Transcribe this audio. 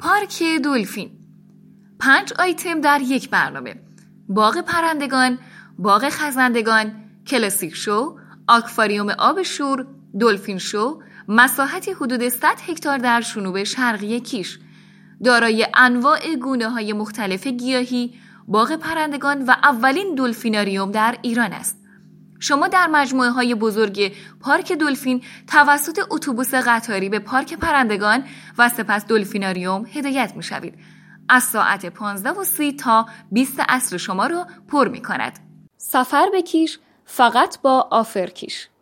پارک دلفین. 5 آیتم در یک برنامه: باغ پرندگان، باغ خزندگان، کلاسیک شو، آکواریوم آب شور، دلفین شو، مساحتی حدود 100 هکتار در جنوب شرقی کیش، دارای انواع گونه‌های مختلف گیاهی، باغ پرندگان و اولین دلفیناریوم در ایران است. شما در مجموعه‌های بزرگ پارک دلفین توسط اتوبوس قطاری به پارک پرندگان و سپس دلفیناریوم هدایت می‌شوید. از ساعت 15:30 تا 20 عصر شما را پر می‌کند. سفر به کیش فقط با آفرکیش.